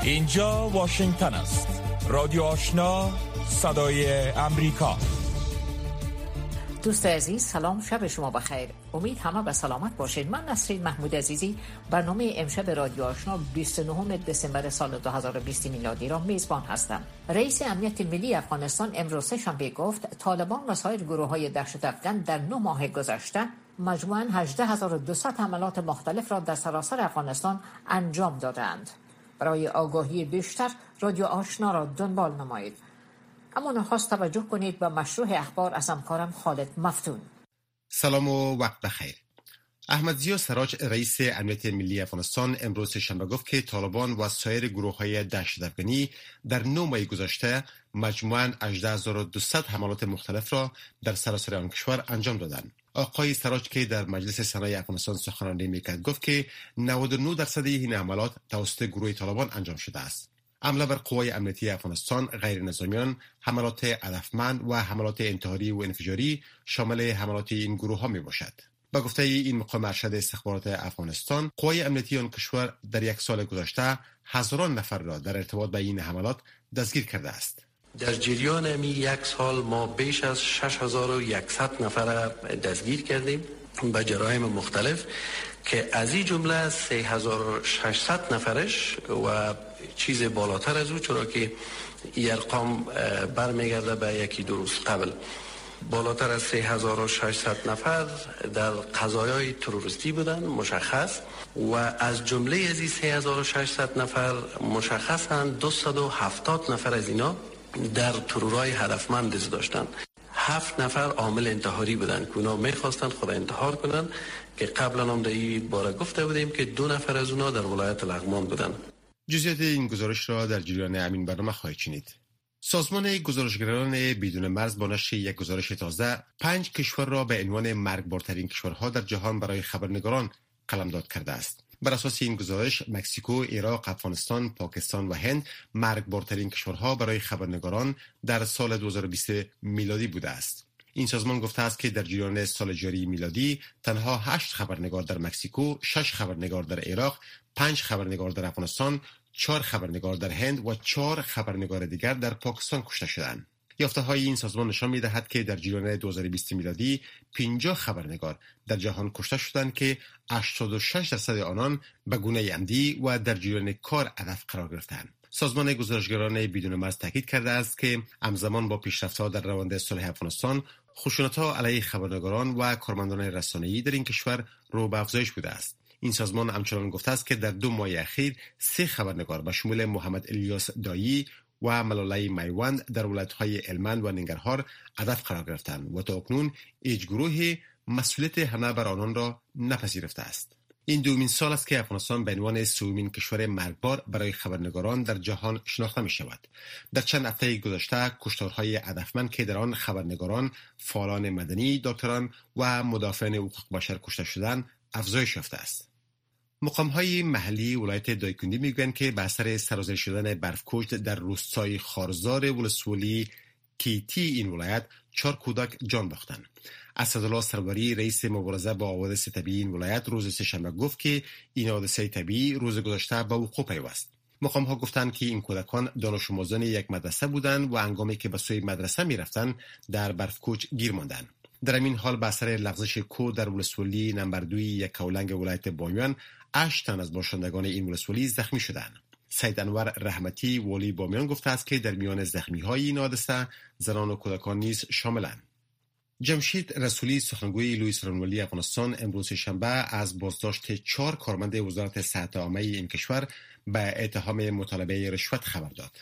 اینجا واشنگتن است. رادیو آشنا، صدای امریکا. دوست عزیز، سلام، شب شما بخیر. امید همه به سلامت باشید. من نسرین محمود عزیزی برنامه امشب رادیو آشنا 29 دسامبر سال 2020 میلادی را میزبان هستم. رئیس امنیت ملی افغانستان امروز سه‌شنبه گفت طالبان و سایر گروه‌های دهشت افکن در 9 ماه گذشته مجموعاً 18200 حملات مختلف را در سراسر افغانستان انجام دادند. برای آگاهی بیشتر رادیو آشنا را دنبال نمایید. اما نخست توجه کنید به مشروع اخبار از همکارم خالد مفتون. سلام و وقت بخیر. احمد ضیا سراج رئیس امنیت ملی افغانستان امروز شنبه گفت که طالبان و سایر گروه‌های دهشت افغانی در 9 ماه گذشته مجموعاً 18200 حملات مختلف را در سراسر آن کشور انجام دادند. آقای سراج که در مجلس سنای افغانستان سخنرانی می‌کرد گفت که 99% این حملات توسط گروه طالبان انجام شده است. حمله بر قوای امنیتی افغانستان، غیر نظامیان، حملات هدفمند و حملات انتحاری و انفجاری شامل حملات این گروه ها می باشد. با گفته این مقام ارشد استخبارات افغانستان، قوای امنیتی آن کشور در یک سال گذشته هزاران نفر را در ارتباط با این حملات دستگیر کرده است. در جریان یک سال ما بیش از 6100 نفر دستگیر کردیم به جرایم مختلف که از این جمله 3600 نفرش و چیز بالاتر از او، چرا که این ارقام برمیگرده به یکی دو روز قبل، بالاتر از 3600 نفر در قضایای تروریستی بودند مشخص، و از جمله از این 3600 نفر مشخصاً 270 نفر از اینا در ترورهای هدفمند دست داشتند. 7 نفر عامل انتحاری بودند که اونا میخواستند خود انتحار کنند که قبلا هم در این باره گفته بودیم که 2 نفر از اونا در ولایت لغمان بودند. جزئیات این گزارش را در جریان همین برنامه خواهید شنید. سازمان گزارشگران بدون مرز با نشر یک گزارش تازه 5 کشور را به عنوان مرگبارترین کشورها در جهان برای خبرنگاران قلمداد کرده است. بر اساس این گزارش مکزیکو، عراق، افغانستان، پاکستان و هند مرگبارترین کشورها برای خبرنگاران در سال 2020 میلادی بوده است. این سازمان گفته است که در جریان سال جاری میلادی تنها 8 خبرنگار در مکزیکو، 6 خبرنگار در عراق، 5 خبرنگار در افغانستان، 4 خبرنگار در هند و 4 خبرنگار دیگر در پاکستان کشته شدند. یافته‌های این سازمان نشان می‌دهد که در جریان 2020 میلادی 50 خبرنگار در جهان کشته شدند که 86% آنان به گونه عمدی و در جریان کار هدف قرار گرفتند. سازمان گزارشگران بدون مرز تاکید کرده است که همزمان با پیشرفت‌ها در روند صلح افغانستان، خشونت‌ها علیه خبرنگاران و کارمندان رسانه‌ای در این کشور رو به افزایش بوده است. این سازمان همچنان گفته است که در 2 ماه اخیر 3 خبرنگار به شمول محمد الیاس دایی و ملاله میوند در ولایت‌های هلمند و ننگرهار هدف قرار گرفتند و تا اکنون هیچ گروهی مسئولیت حمله بر آنان را نپذیرفته است. این دومین سال است که افغانستان به عنوان سومین کشور مرگبار برای خبرنگاران در جهان شناخته می شود. در چند هفته گذشته کشتارهای هدفمند که در آن خبرنگاران، فعالان مدنی، دکتران و مدافعان حقوق بشر کشته شدند افزایش یافته است. مقام‌های محلی ولایت دایکندی میگویند که به اثر سرازیر شدن برفکوشت در روستای خارزار ولسوالی کیتی این ولایت 4 کودک جان باختند. اسدالله سروری رئیس مبارزه با حوادث طبیعی این ولایت روز سه‌شنبه گفت که این حادثه طبیعی روز گذشته به وقوع پیوست. مقام‌ها گفتند که این کودکان دانش آموزان یک مدرسه بودند و هنگامی که به سوی مدرسه می‌رفتند در برفکوچ گیر ماندند. در این حال به اثر لغزش کوه در ولسوالی نمبر 2 یک کولنگ ولایت بامیان 8 تن از باشندگان این ولسوالی زخمی شدند. سید انور رحمتی والی بامیان گفته است که در میان زخمی‌های این حادثه زنان و کودکان نیز شاملند. جمشید رسولی سخنگوی لوئیس رانوالی افغانستان امروز شنبه از بازداشت 4 کارمند وزارت صحت عامه این کشور به اتهام مطالبه رشوت خبر داد.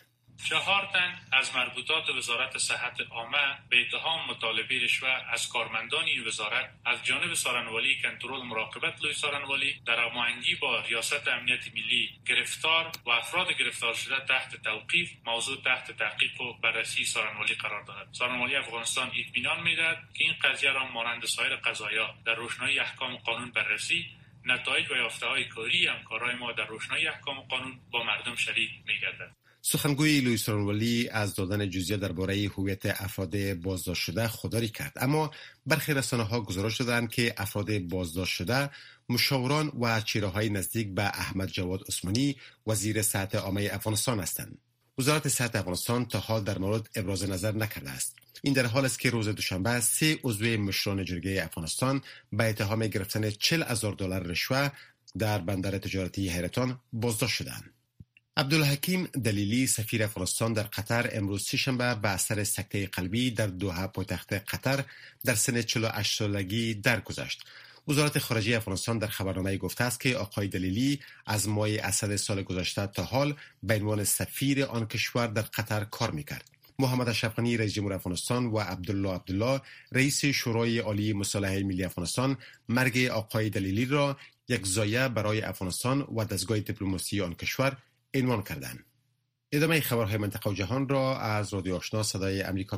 4 تن از مربوطات وزارت صحت عامه به اتهام مطالبه رشوه از کارمندان این وزارت از جانب سارنوالی کنترل مراقبت لوی سارنوالی در هماهنگی با ریاست امنیت ملی گرفتار و افراد گرفتار شده تحت توقیف موضوع تحت تحقیق و بررسی سارنوالی قرار دارد. سارنوالی افغانستان اطمینان می‌دهد که این قضیه را مانند سایر قضایا در روشنایی احکام قانون بررسی، نتایج و یافته‌های کاری همکارای ما در روشنایی احکام قانون با مردم شریک می‌گردد. سخنگوی لوئیس رانولی از دادن جزئیات درباره هویت افراد بازداشت شده خودداری کرد، اما برخی رسانه‌ها گزارش دادند که افراد بازداشت شده مشاوران و چهره‌های نزدیک به احمد جواد عثمانی وزیر صحت عامه افغانستان هستند. وزارت صحت افغانستان تا حال در مورد ابراز نظر نکرده است. این در حال است که روز دوشنبه 3 عضو مشران جرگه افغانستان به اتهام گرفتن $40,000 رشوه در بندر تجارتی حیرتان بازداشت شدند. عبدالحکیم دلیلی سفیر افغانستان در قطر امروز سه‌شنبه به اثر سکته قلبی در دوحه پایتخت قطر در سن 48 سالگی درگذشت. وزارت خارجه افغانستان در خبرنامه گفته است که آقای دلیلی از ماه اسد سال گذشته تا حال به عنوان سفیر آن کشور در قطر کار می‌کرد. محمد اشرف غنی رئیس جمهور افغانستان و عبدالله رئیس شورای عالی مصالحه ملی افغانستان مرگ آقای دلیلی را یک ضایعه برای افغانستان و دستگاه دیپلماسی آن کشور عنوان کردند. ادامه خبرهای منطقه و جهان را از رادیو آشنا صدای آمریکا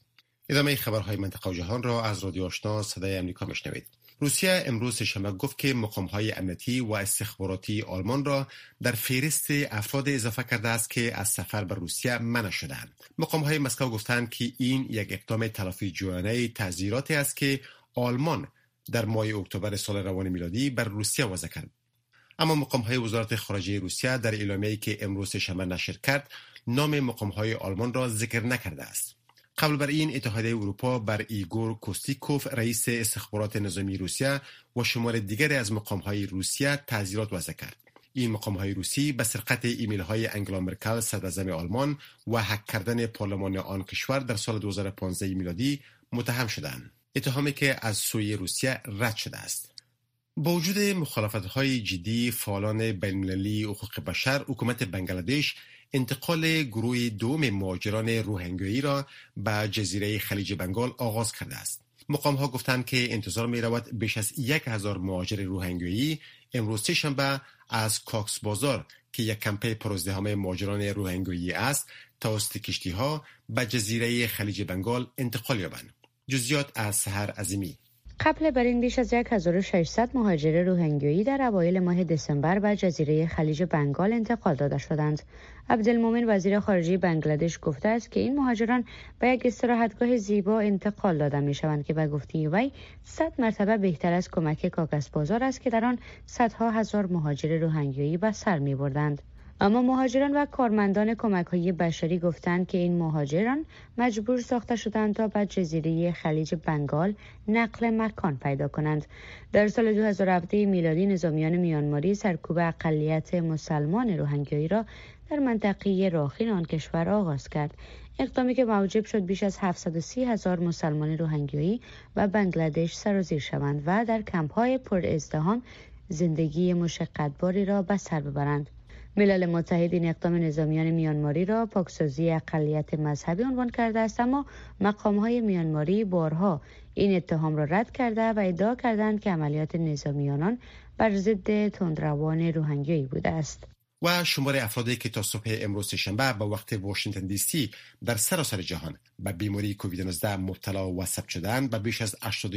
میشنوید. روسیه امروز شنبه گفت که مقام‌های امنیتی و استخباراتی آلمان را در فهرست افراد اضافه کرده است که از سفر به روسیه منع شدند. مقام‌های مسکو گفتند که این یک اقدام تلافی جویانه تعزیراتی است که آلمان در ماه اکتبر سال روان میلادی بر روسیه وضع کرد. اما مقام‌های وزارت خارجه روسیه در اعلامیه‌ای که امروز شنبه نشر کرد نام مقام‌های آلمان را ذکر نکرده است. قبل بر این اتحادیه اروپا بر ایگور کوستیکوف رئیس استخبارات نظامی روسیه و شمار دیگری از مقام‌های روسیه تعزیرات وضع کرد. این مقام‌های روسی به سرقت ایمیل‌های انگلا مرکل صدراعظم آلمان و هک کردن پارلمان آن کشور در سال 2015 میلادی متهم شدند. اتهامی که از سوی روسیه رد شده است. با وجود مخالفت‌های جدی فعالان بین‌المللی حقوق بشر، حکومت بنگلادش انتقال گروه دوم مهاجران روهینگیایی را به جزیره خلیج بنگال آغاز کرده است. مقام‌ها گفتند که انتظار می‌رود بیش از 1000 مهاجر روهینگیایی امروز سه‌شنبه از کاکس بازار که یک کمپ پرازدحام مهاجران روهینگیایی است توسط کشتی‌ها به جزیره خلیج بنگال انتقال یابند. جزئیات از سحر عظیمی. قبل بر این بیش از 1600 مهاجر روهینگیایی در اوایل ماه دسامبر به جزیره خلیج بنگال انتقال داده شدند. عبدالمومن وزیر خارجه بنگلادش گفته است که این مهاجران به یک استراحتگاه زیبا انتقال داده می شوند که به گفته وی 100 مرتبه بهتر از کمک کاغذ بازار است که در آن صدها هزار مهاجر روهینگیایی به سر می بردند. اما مهاجران و کارمندان کمک‌های بشری گفتند که این مهاجران مجبور ساخته شدند تا به جزیره خلیج بنگال نقل مکان پیدا کنند. در سال 2017 میلادی نظامیان میانماری سرکوب اقلیت مسلمان روهینگیایی را در منطقه راخین آن کشور آغاز کرد. اقدامی که موجب شد بیش از 730,000 مسلمان روهینگیایی و بنگلادش سرازیر شوند و در کمپ‌های پر ازدحام زندگی مشقت‌باری را به سر ببرند. ملل متحد این اقدام نظامیان میانماری را پاکسازی اقلیت مذهبی عنوان کرده است، اما مقام‌های میانماری بارها این اتهام را رد کرده و ادعا کردند که عملیات نظامیان بر ضد تندروان روهینگیایی بوده است. و شمار افرادی که تا صبح امروز شنبه به وقت واشنگتن دی سی در سراسر جهان به بیماری کووید 19 مبتلا و ثبت شدند به بیش از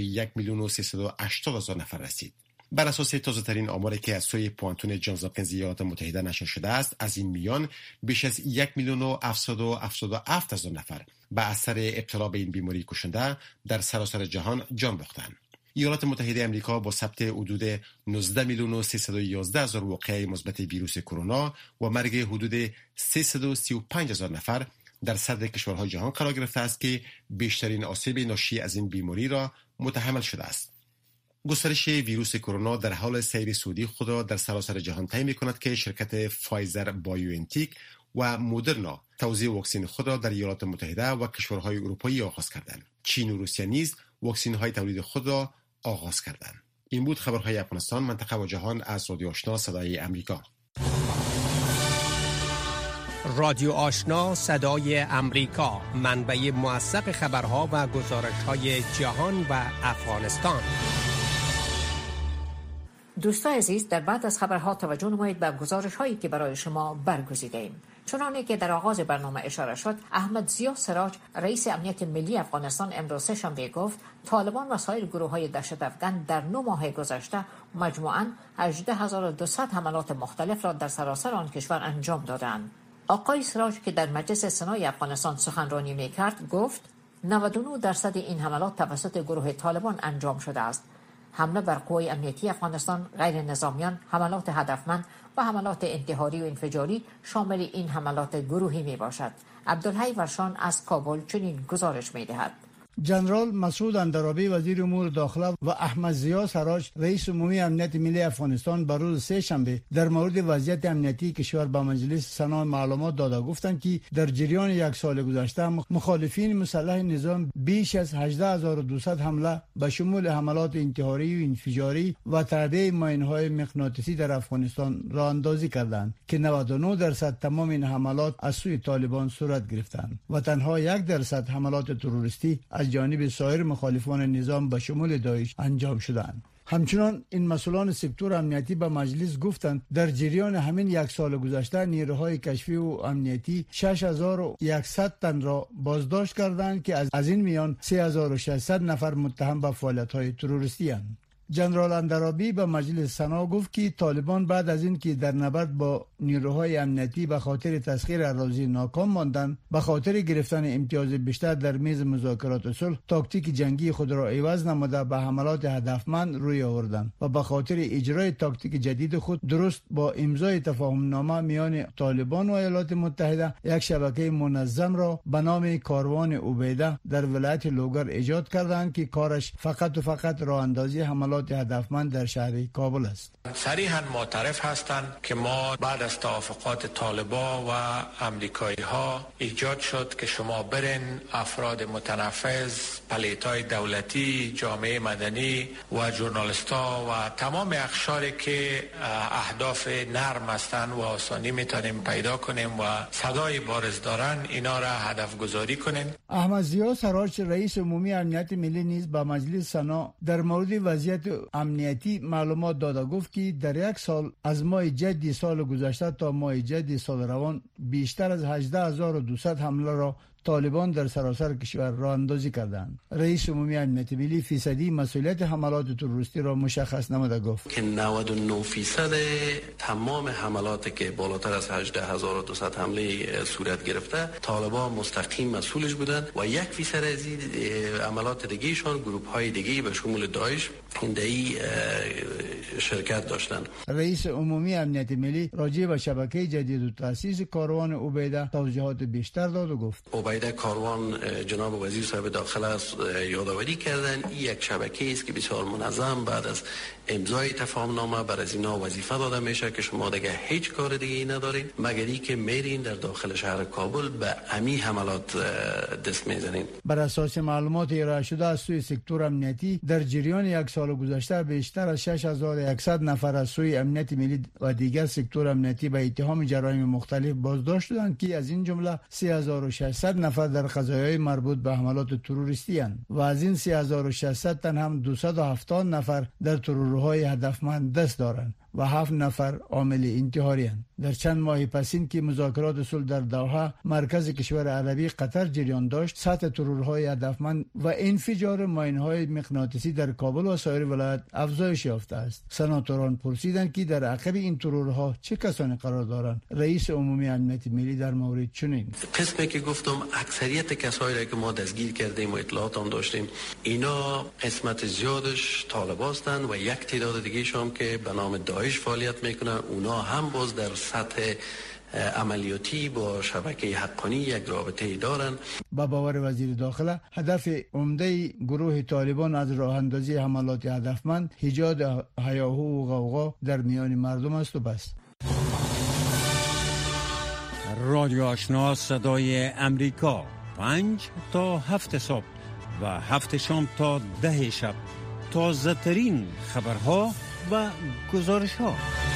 81,380,000 نفر رسید. بر اساس تازه‌ترین آماری که از سوی پوانتون جانز هاپکینز ایالات متحده نشر شده است، از این میان بیش از 1,777,000 نفر به اثر ابتلا به این بیماری کشنده در سراسر جهان جان باختند. ایالات متحده آمریکا با ثبت حدود 19,311,000 واقعه مثبت ویروس کرونا و مرگ حدود 335,000 نفر در صدر کشورهای جهان قرار گرفته است که بیشترین آسیب ناشی از این بیماری را متحمل شده است. گسترش ویروس کرونا در حال سیر سعودی خود را در سراسر جهان طی می‌کند که شرکت فایزر بایوانتیک و مودرنا توزیع واکسن خود را در ایالات متحده و کشورهای اروپایی آغاز کردند. چین و روسیه نیز واکسن‌های تولید خود را آغاز کردند. این بود خبرهای افغانستان، منطقه و جهان از رادیو آشنا صدای آمریکا. رادیو آشنا صدای آمریکا، منبع موثق خبرها و گزارش‌های جهان و افغانستان. دوستان عزیز، در بعد از خبرها توجه نمایید به گزارش‌هایی که برای شما برگزیده‌ایم. چنانه که در آغاز برنامه اشاره شد، احمد ضیا سراج رئیس امنیت ملی افغانستان امروز سه‌شنبه گفت طالبان و سایر گروه‌های دهشت افغان در 9 ماه گذشته مجموعاً 18,200 حملات مختلف را در سراسر آن کشور انجام دادند. آقای سراج که در مجلس سنای افغانستان سخنرانی میکرد گفت 99% این حملات توسط گروه طالبان انجام شده است. حمله بر قوای امنیتی افغانستان، غیر نظامیان، حملات هدفمند و حملات انتحاری و انفجاری شامل این حملات گروهی می باشد. عبدالحی ورشان از کابل چنین گزارش می دهد. جنرال مسعود اندرابی وزیر امور داخله و احمد ضیا سراج رئیس عمومی امنیت ملی افغانستان بر روز سه شنبه در مورد وضعیت امنیتی کشور به مجلس سنا معلومات داده گفتند که در جریان یک سال گذشته مخالفین مسلح نظام بیش از 18200 حمله به شمول حملات انتحاری و انفجاری و تعبیه ماین‌های مغناطیسی در افغانستان راه اندازی کردند که 99% تمام این حملات از سوی طالبان صورت گرفتند و تنها 1% حملات تروریستی از جانب سایر مخالفان نظام به شمول داعش انجام شدند. همچنان این مسئولان سکتور امنیتی به مجلس گفتند در جریان همین یک سال گذشته نیروهای کشفی و امنیتی 6100 تن را بازداشت کردند که از این میان 3600 نفر متهم به فعالیت‌های تروریستی اند. جنرال اندرابی به مجلس سنا گفت که طالبان بعد از این که در نبرد با نیروهای امنیتی به خاطر تسخیر اراضی ناکام ماندند، به خاطر گرفتن امتیاز بیشتر در میز مذاکرات صلح تاکتیک جنگی خود را عوض نموده به حملات هدفمند روی آوردند و به خاطر اجرای تاکتیک جدید خود درست با امضای تفاهم نامه میان طالبان و ایالات متحده یک شبکه منظم را به نام کاروان عبیده در ولایت لوگر ایجاد کردند که کارش فقط راه اندازی حملات هدفمند در شهر کابل است. صریحاً معترف هستند که ما بعد از توافقات طالبان و امریکایی ها ایجاد شد که شما برین افراد متنفذ، پلیتای دولتی، جامعه مدنی و ژورنالیست‌ها و تمام اقشاری که اهداف نرم هستند و آسانی میتونیم پیدا کنیم و صدای بارز دارن اینا را هدف گذاری کنیم. احمد ضیا سراج رئیس عمومی امنیت ملی نیز به مجلس سنا در مورد وضعیت امنیتی معلومات داده گفت که در یک سال از ماه جدی سال گذشته تا ماه جدی سال روان بیشتر از 18200 حمله را طالبان در سراسر کشور راه اندازی کردند. رئیس عمومی امنیت ملی فیصدی مسئولیت حملات تروریستی را مشخص نموده گفت که 99% تمام حملاتی که بالاتر از 18200 حمله صورت گرفته طالبان مستقیم مسئولش بودند و 1% از این حملات دیگه‌شان گروه های دیگه به شمول داعش هندی شرکت داشتند. رئیس عمومی امنیت ملی راجع به شبکه جدید و تأسیس کاروان عبیده توضیحات بیشتر داد و گفت عبیده کاروان جناب وزیر صاحب داخله یادآوری کردن یک شبکه است که بسیار منظم بعد از امضای تفاهم نامه بر از اینا وظیفه داده میشه که شما دیگه هیچ کار دیگه ای ندارین مگر اینکه میرین در داخل شهر کابل به امی حملات دست میزنین. بر اساس معلومات ارائه شده از سوی سکتور امنیتی در جریان یک سال گذشته بیشتر از 6100 نفر از سوی امنیت ملی و دیگر سکتور امنیتی به اتهام جرایم مختلف بازداشت شدند که از این جمله 3600 نفر در قضایای مربوط به حملات تروریستی اند و از این 3600 تن هم 270 نفر در ترورهای هدفمند دست دارند و 7 نفر عامل انتحاری اند. در چند ماه پسین که مذاکرات صلح در دوحه مرکز کشور عربی قطر جریان داشت، سطح ترورهای هدفمند و انفجار ماین‌های مغناطیسی در کابل و سایر ولایت افزایش یافته است. سناتوران پرسیدند که در عقب این ترورها چه کسانی قرار دارند. رئیس عمومی امنیت ملی در مورد چنین قسمی که گفتم اکثریت کسایی را که ما دستگیر کردیم و اطلاعات هم داشتیم اینا قسمت زیادش طالبان هستند و یک تعداد دیگه شام که به نام داعش فعالیت میکنن اونا هم باز در سطح عملیاتی با شبکه حقانی یک رابطه دارن. با باور وزیر داخله هدف عمده گروه طالبان از راه اندازی حملات هدفمند ایجاد هیاهو و غوغا در میان مردم است و بس. رادیو آشنا صدای امریکا 5 تا 7 صبح و 7 شام تا 10 شب تازه ترین خبرها و گزارش ها.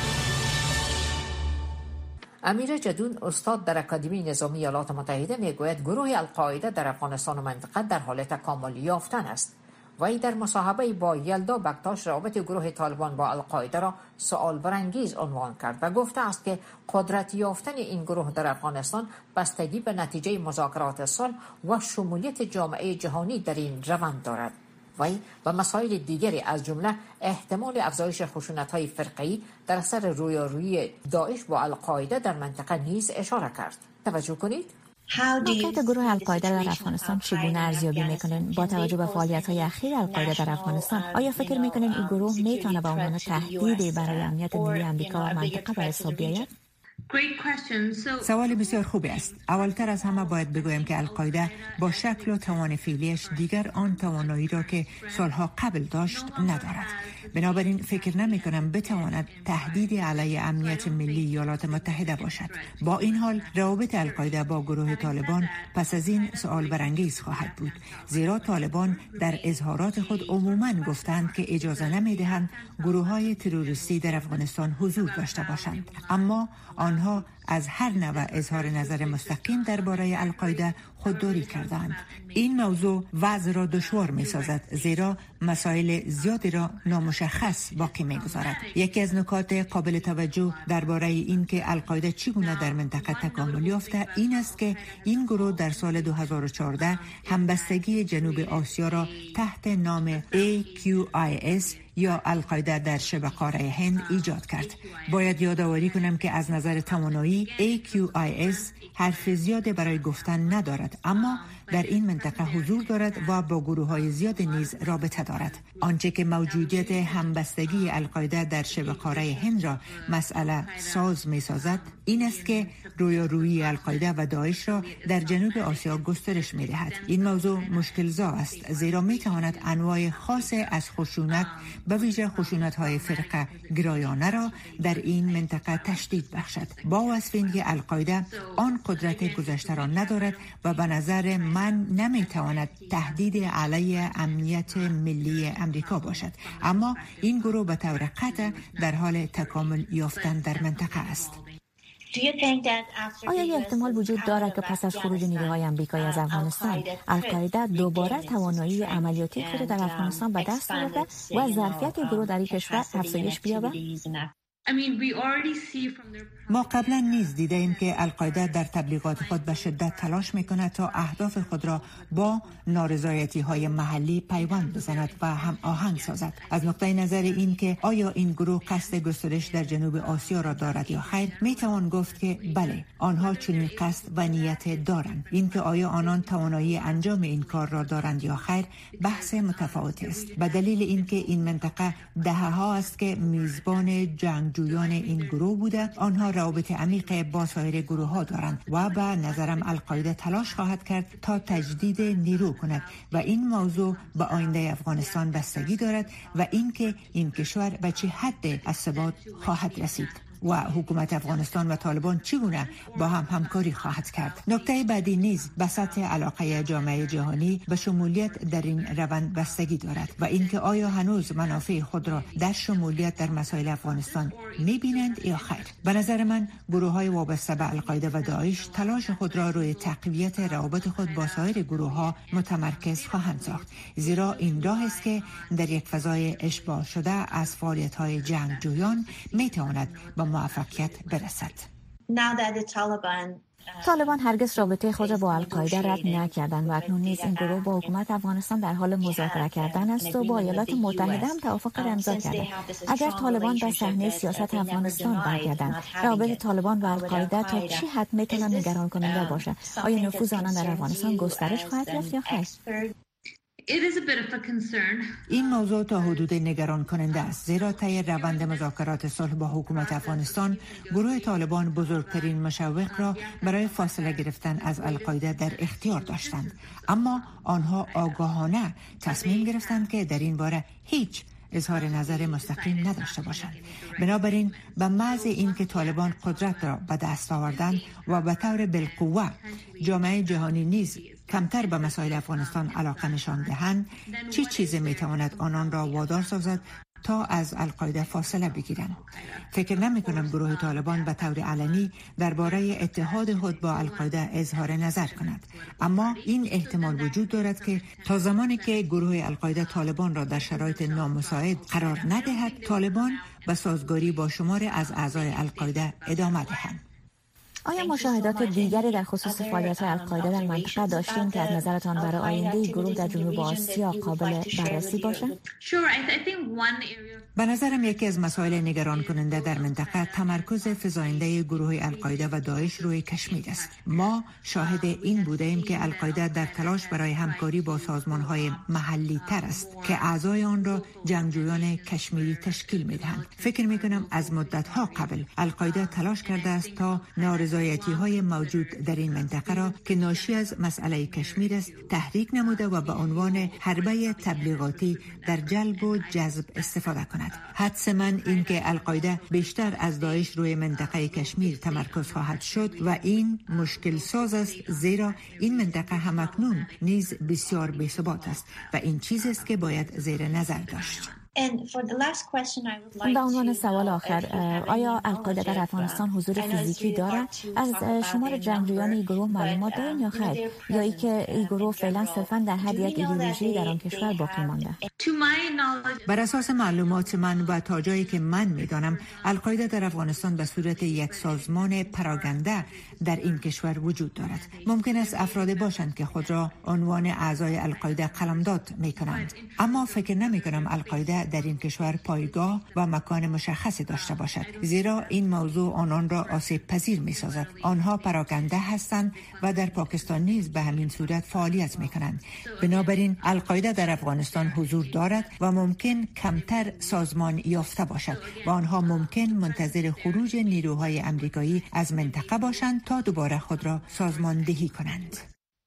امیر جدون استاد در اکادمی نظامی ایالات متحده میگوید گروه القاعده در افغانستان و منطقه در حال تکامل یافتن است. وی در مصاحبه با یلدا بکتاش رابط گروه طالبان با القاعده را سوال برانگیز عنوان کرد و گفته است که قدرت یافتن این گروه در افغانستان بستگی به نتیجه مذاکرات صلح و شمولیت جامعه جهانی در این روند دارد. وی و مسائل دیگری از جمله احتمال افزایش خشونت‌های فرقه‌ای در اثر رویارویی داعش با القاعده در منطقه نیز اشاره کرد. توجه کنید. موقعیت گروه القاعده در افغانستان چگونه ارزیابی میکنین؟ با توجه به فعالیت‌های اخیر القاعده در افغانستان، آیا فکر میکنین این گروه میتونه به عنوان تهدیدی برای امنیت ملی آمریکا و منطقه به حساب بیاید؟ سوال بسیار خوبی است. اولتر از همه باید بگویم که القاعده با شکل و توان فعلیش دیگر آن توانایی را که سالها قبل داشت ندارد. بنابراین فکر نمی کنم بتواند تهدید علیه امنیت ملی ایالات متحده باشد. با این حال روابط القاعده با گروه طالبان پس از این سوال برانگیز خواهد بود، زیرا طالبان در اظهارات خود عموماً گفتند که اجازه نمی‌دهند گروه‌های تروریستی در افغانستان حضور داشته باشند، اما آنها از هر نوع اظهار نظر مستقیم درباره القاعده خودداری کردند. این موضوع وضع را دشوار می‌سازد، زیرا مسائل زیادی را نامشخص باقی می‌گذارد. یکی از نکات قابل توجه درباره این که القاعده چگونه در منطقه تکامل یافته این است که این گروه در سال 2014 همبستگی جنوب آسیا را تحت نام AQIS یا القاعده در شبه قاره هند ایجاد کرد. باید یادآوری کنم که از نظر توانایی AQIS حرف زیادی برای گفتن ندارد، اما در این منطقه حضور دارد و با گروه‌های زیاد نیز رابطه دارد. آنچه که موجودیت همبستگی القاعده در شبه قاره هند را مسئله ساز می‌سازد این است که رویارویی القاعده و داعش را در جنوب آسیا گسترش می‌دهد. این موضوع مشکل‌زا است، زیرا می‌تواند انواع خاص از خشونت به ویژه خشونت‌های فرقه گرایانه را در این منطقه تشدید بخشد. با وصف اینکه القاعده آن قدرت گذشته را ندارد و به نظر من نمی‌تواند تهدید علیه امنیت ملی آمریکا باشد، اما این گروه به طور قطع در حال تکامل یافتن در منطقه است. آیا یه احتمال وجود دارد که پس از خروج نیروهای آمریکایی از افغانستان القاعده دوباره توانایی عملیاتی خود در افغانستان به دست آورده و ظرفیت گروه در این کشور افزایش بیابد؟ ما قبلا نیز دیده ایم که القاعده در تبلیغات خود به شدت تلاش میکند تا اهداف خود را با نارضایتی های محلی پیوند بزند و هم آهنگ سازد. از نقطه نظر این که آیا این گروه قصد گسترش در جنوب آسیا را دارد یا خیر، میتوان گفت که بله، آنها چنین قصد و نیت دارند. این که آیا آنان توانایی انجام این کار را دارند یا خیر بحث متفاوتی است، به دلیل اینکه این منطقه دهه‌ها است که میزبان جنگجویان این گروه بوده. آنها روابط عمیق با سایر گروه ها دارند و به نظرم القاعده تلاش خواهد کرد تا تجدید نیرو کند و این موضوع به آینده افغانستان بستگی دارد و اینکه این کشور به چه حد از ثبات خواهد رسید و حکومت افغانستان و طالبان چگونه با هم همکاری خواهد کرد. نکته بعدی نیز به سطح علاقه جامعه جهانی به شمولیت در این روند بستگی دارد و اینکه آیا هنوز منافع خود را در شمولیت در مسائل افغانستان می‌بینند یا خیر. به نظر من گروه‌های وابسته به القاعده و داعش تلاش خود را روی تقویت روابط خود با سایر گروه‌ها متمرکز خواهند ساخت، زیرا این راه است که در یک فضای اشباع شده از فعالیت‌های جنگجویان می‌تواند به موفقیت برسد. طالبان هرگز رابطه خود را با القاعده رد نکردند و اکنون نیز این گروه با حکومت افغانستان در حال مذاکره کردن است و با ایالات متحده هم توافق امضا کرده. اگر طالبان به صحنه سیاست افغانستان برگردند، روابط طالبان و القاعده تا چه حد میتوان نگران کننده باشد؟ آیا نفوذ آنان در افغانستان گسترش خواهد یافت یا خیر؟ این موضوع تا حدود نگران کننده است، زیرا طی روند مذاکرات صلح با حکومت افغانستان گروه طالبان بزرگترین مشوق را برای فاصله گرفتن از القاعده در اختیار داشتند، اما آنها آگاهانه تصمیم گرفتند که در این باره هیچ اظهار نظر مستقیم نداشته باشند. بنابراین به محض اینکه طالبان قدرت را به دست آوردند و به طور بالقوه جامعه جهانی نیز کمتر به مسائل افغانستان علاقه نشان دهند، چه چیزی میتواند آنان را وادار سازد تا از القاعده فاصله بگیرند؟ فکر نمی کنم گروه طالبان به طور علنی درباره اتحاد خود با القاعده اظهار نظر کند، اما این احتمال وجود دارد که تا زمانی که گروه القاعده طالبان را در شرایط نامساعد قرار ندهد، طالبان به سازگاری با شماری از اعضای القاعده ادامه دهند. آیا مشاهدات دیگری در خصوص فعالیت القاعده در منطقه داشتین که از نظرتان برای آینده گروه در جنوب آسیا قابل بررسی باشد؟ به نظرم یکی از مسائل نگران کننده در منطقه تمرکز فزاینده گروه القاعده و داعش روی کشمیر است. ما شاهد این بودیم که القاعده در تلاش برای همکاری با سازمان‌های محلی تر است که اعضای آن را جنگجویان کشمیری تشکیل می‌دهند. فکر می‌کنم از مدت‌ها قبل القاعده تلاش کرده است تا نارضایتی‌های موجود در این منطقه را که ناشی از مسئله کشمیر است تحریک نموده و به عنوان حربه تبلیغاتی در جلب و جذب استفاده کند. حدس من این که القاعده بیشتر از داعش روی منطقه کشمیر تمرکز خواهد شد و این مشکل ساز است، زیرا این منطقه همکنون نیز بسیار بی‌ثبات است و این چیزی است که باید زیر نظر داشت. به عنوان سوال آخر، آیا القاعده در افغانستان حضور فیزیکی دارد؟ از شمار جنگجویان این گروه معلومات دارین یا خیر؟ یا ای که این گروه فعلا صرفا در حد یک ایدئولوژی در آن کشور باقی مانده؟ بر اساس معلومات من و تا جایی که من میدانم القاعده در افغانستان به صورت یک سازمان پراگنده در این کشور وجود دارد. ممکن است افراد باشند که خود را عنوان اعضای القاعده قلمداد میکنند، اما فکر نمیکنم القاعده در این کشور پایگاه و مکان مشخصی داشته باشد، زیرا این موضوع آنان را آسیب پذیر می سازد. آنها پراکنده هستند و در پاکستان نیز به همین صورت فعالیت می کنند. بنابراین القاعده در افغانستان حضور دارد و ممکن کمتر سازمان یافته باشد و آنها ممکن منتظر خروج نیروهای امریکایی از منطقه باشند تا دوباره خود را سازماندهی کنند.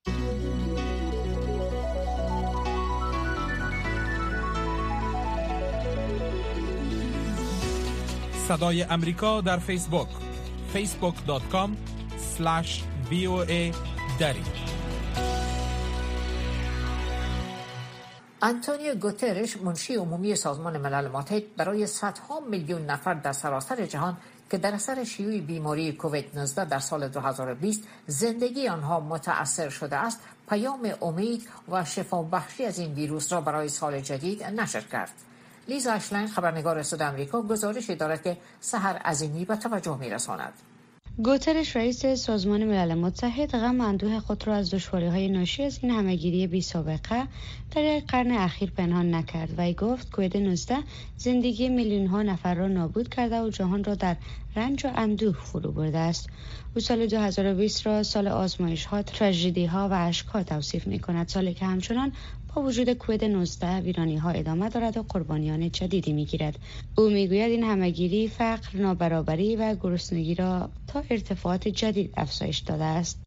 صدای امریکا در فیسبوک facebook.com/VOA دری. آنتونیو گوترش، منشی عمومی سازمان ملل متحد، برای صدها میلیون نفر در سراسر جهان که در اثر شیوع بیماری کووید 19 در سال 2020 زندگی آنها متأثر شده است، پیام امید و شفابخشی از این ویروس را برای سال جدید نشر کرد. لیزا اشلین، خبرنگار صدای آمریکا، گزارشی دارد که سحر عظیمی به توجه می‌رساند. گوترش، رئیس سازمان ملل متحد، غم و اندوه خود را از دشواری‌های ناشی از این همه‌گیری بی‌سابقه در یک قرن اخیر پنهان نکرد و گفت کووید 19 زندگی میلیون‌ها نفر را نابود کرده و جهان را در رنج و اندوه فرو برده است. او سال 2020 را سال آزمایش‌ها، تراژدی‌ها و اشک‌ها توصیف می‌کند، سالی که همچنان با وجود کووید 19 ویرانی‌ها ادامه دارد و قربانیان جدیدی می‌گیرد. او می‌گوید این همه‌گیری فقر، نابرابری و گرسنگی را تا ارتفاعات جدید افزایش داده است.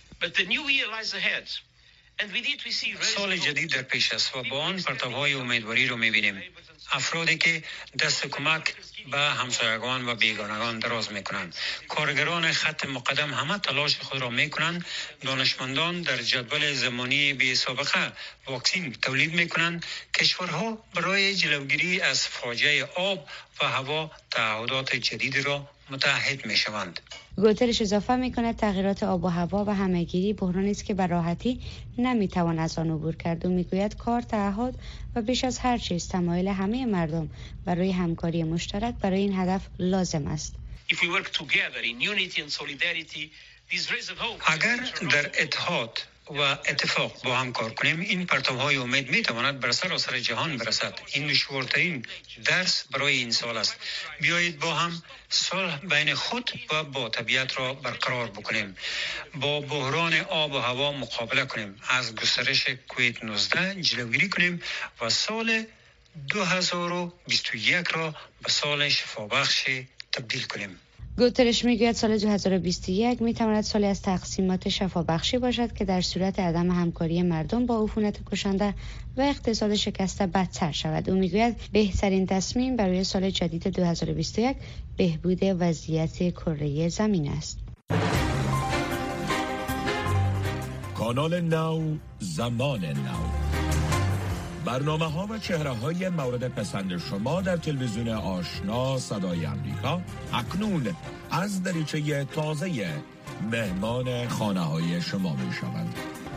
سال جدید در پیش است و با آن پرتوهای امیدواری رو می‌بینیم. افرادی که دست کمک به همسایگان و بیگانگان دراز میکنند. کارگران خط مقدم همه تلاش خود را میکنند. دانشمندان در جدول زمانی بی سابقه واکسین تولید میکنند. کشورها برای جلوگیری از فاجعه آب و هوا تعهدات جدیدی را متعهد میشوند. گوترش اضافه میکند تغییرات آب و هوا و همه‌گیری بحرانی است که به راحتی نمیتوان از آن عبور کرد و میگوید کار، تعهد و بیش از هر چیز تمایل همه مردم برای همکاری مشترک برای این هدف لازم است. اگر در اتحاد و اتفاق با هم کار کنیم، این پرتوهای امید میتواند بر سراسر جهان برسد. این دشوارترین درس برای این سال است. بیایید با هم صلح بین خود و با طبیعت را برقرار بکنیم. با بحران آب و هوا مقابله کنیم. از گسترش کووید 19 جلوگیری کنیم و سال 2021 را به سال شفابخش تبدیل کنیم. گوترش میگوید سال 2021 میتواند سالی از تقسیمات شفابخشی باشد که در صورت عدم همکاری مردم با عفونت کشنده و اقتصاد شکسته بدتر شود. او میگوید بهترین تصمیم برای سال جدید 2021 بهبود وضعیت کره زمین است. کانال نو، زمان نو، برنامه‌ها و چهره‌های مورد پسند شما در تلویزیون آشنا صدای آمریکا اکنون از دریچه تازه مهمان خانه‌های شما می‌شوند.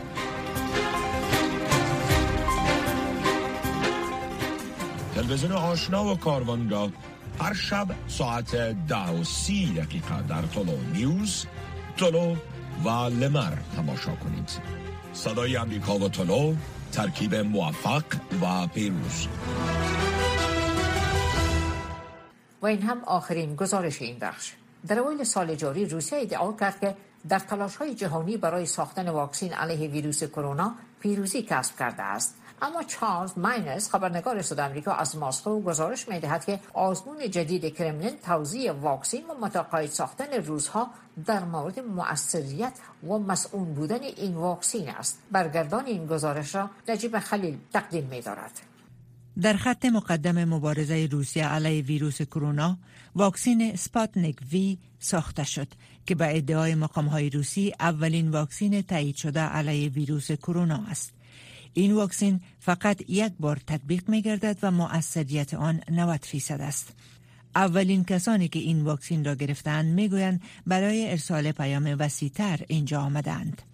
تلویزیون آشنا و کاروان را هر شب ساعت 10:30 در تولو نیوز تولو و لمر تماشا کنید. صدای امریکا و تولو، ترکیب موفق و پیروز. و این هم آخرین گزارش این بخش. در اوایل سال جاری روسیه ادعا کرد که در تلاش‌های جهانی برای ساختن واکسن علیه ویروس کرونا پیروزی کسب کرده است. اما چارلز ماینز، خبرنگار صدای آمریکا از مسکو، گزارش می‌دهد که آزمون جدید کرملین توزیع واکسن و متقاعد ساختن روزها در مورد مؤثریت و مسئول بودن این واکسن است. برگردان این گزارش را نجیب خلیل تقدیم می‌دارد. در خط مقدم مبارزه روسیه علیه ویروس کرونا، واکسن سپوتنیک وی ساخته شد که به ادعای مقام‌های روسی اولین واکسن تایید شده علیه ویروس کرونا است. این واکسن فقط یک بار تطبیق می‌گردد و مؤثریت آن 90% است. اولین کسانی که این واکسن را گرفتند میگویند برای ارسال پیام وسیع‌تر اینجا آمدند.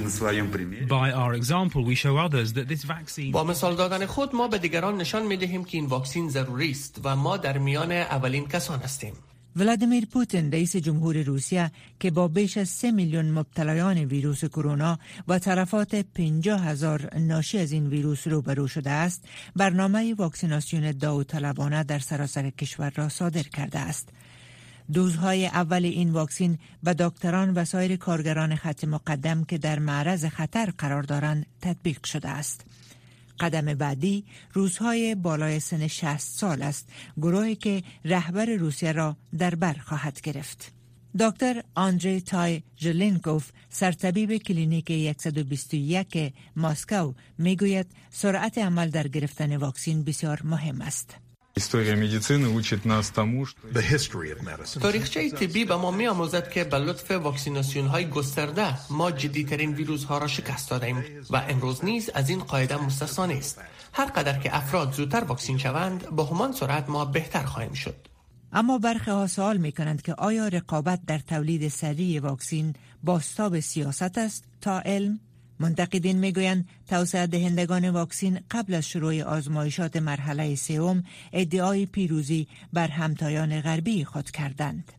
با مثال دادن خود ما به دیگران نشان می‌دهیم که این واکسن ضروری است و ما در میان اولین کسان هستیم. ولادیمیر پوتین رئیس جمهور روسیه که با بیش از 3 میلیون مبتلایان ویروس کرونا و تلفات 50,000 ناشی از این ویروس روبرو شده است، برنامه واکسیناسیون داوطلبانه در سراسر کشور را صادر کرده است. دوزهای اول این واکسن به دکتران و سایر کارگران خط مقدم که در معرض خطر قرار دارند تطبیق شده است. قدم بعدی روزهای بالای سن 60 سال است، گروهی که رهبر روسیه را در بر خواهد گرفت. دکتر آندری تای ژلنکوف، سرطبیب کلینیک 121 مسکو، میگوید سرعت عمل در گرفتن واکسن بسیار مهم است. تاریخچه طبی به ما می‌آموزد که به لطف واکسیناسیون‌های گسترده ما جدی‌ترین ویروس‌ها را شکست دادیم و امروز نیز از این قاعده مستثنا نیست. هر قدر که افراد زودتر واکسین شوند، با همان سرعت ما بهتر خواهیم شد. اما برخی ها سوال می‌کنند که آیا رقابت در تولید سریع واکسن بازتاب سیاست است تا علم؟ منتقدین میگویند توسعه دهندگان واکسن قبل از شروع آزمایشات مرحله سوم ادعای پیروزی بر همتایان غربی خود کردند.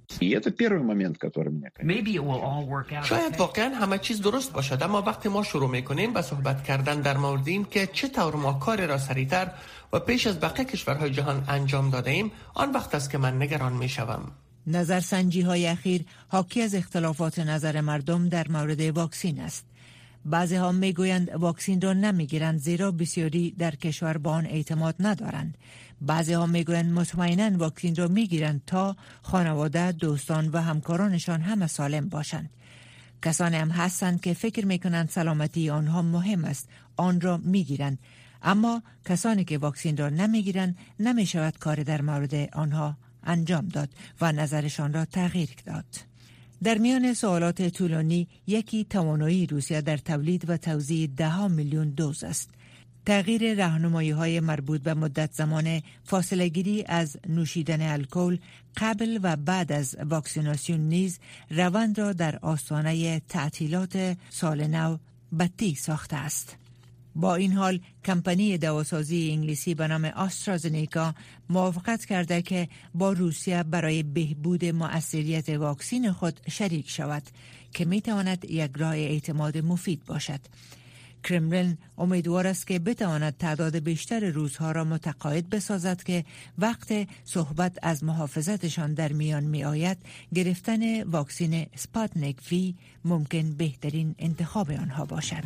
شاید واقعا همه چیز درست باشد، اما وقتی ما شروع میکنیم به صحبت کردن در مورد این که چطور ما کار را سریعتر و پیش از بقیه کشورهای جهان انجام داده ایم، آن وقت است که من نگران میشوم. نظرسنجی های اخیر حاکی از اختلافات نظر مردم در مورد واکسن است. بعضی ها میگویند واکسن را نمیگیرند زیرا بسیاری در کشور با آن اعتماد ندارند. بعضی ها میگویند مطمئناً واکسن را میگیرند تا خانواده، دوستان و همکارانشان همه سالم باشند. کسانی هم هستند که فکر میکنند سلامتی آنها مهم است، آن را میگیرند. اما کسانی که واکسن را نمیگیرند نمیشود کار در مورد آنها انجام داد و نظرشان را تغییر داد. در میان سوالات طولانی یکی توانایی روسیه در تولید و توزیع 10 میلیون دوز است. تغییر راهنمایی‌های مربوط به مدت زمان فاصله گیری از نوشیدن الکل قبل و بعد از واکسیناسیون نیز روند را در آستانه تعطیلات سال نو بطی ساخته است. با این حال کمپانی دواسازی انگلیسی به نام آسترازنیکا موافقت کرده که با روسیه برای بهبود مؤثریت واکسن خود شریک شود که میتواند یک راه اعتماد مفید باشد. کرملین امیدوار است که بتواند تعداد بیشتر روزها را متقاعد بسازد که وقت صحبت از محافظتشان در میان می آید، گرفتن واکسن سپوتنیک وی ممکن بهترین انتخاب آنها باشد.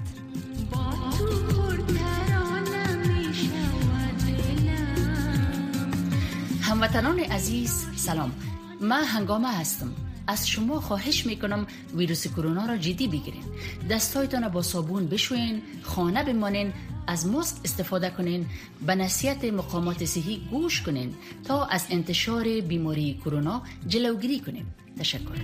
هموطنان عزیز سلام، من هنگامه هستم. از شما خواهش میکنم ویروس کرونا را جدی بگیرین. دستایتان با صابون بشوین، خانه بمانین، از ماسک استفاده کنین، به نصیحت مقامات صحی گوش کنین تا از انتشار بیماری کرونا جلوگیری کنیم. تشکر.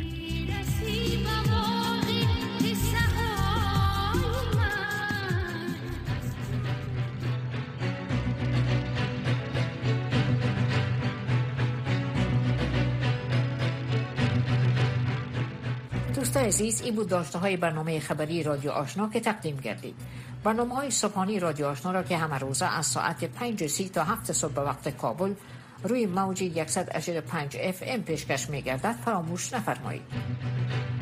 دوستان عزیز، این بود داشته‌های برنامه خبری رادیو آشنا که تقدیم کردید. برنامه‌های صبحانه رادیو آشنا را که همه روزه از ساعت 5:30 تا 7 صبح به وقت کابل روی موج 100.5 FM پیشکش می‌گردد فراموش نفرمایید.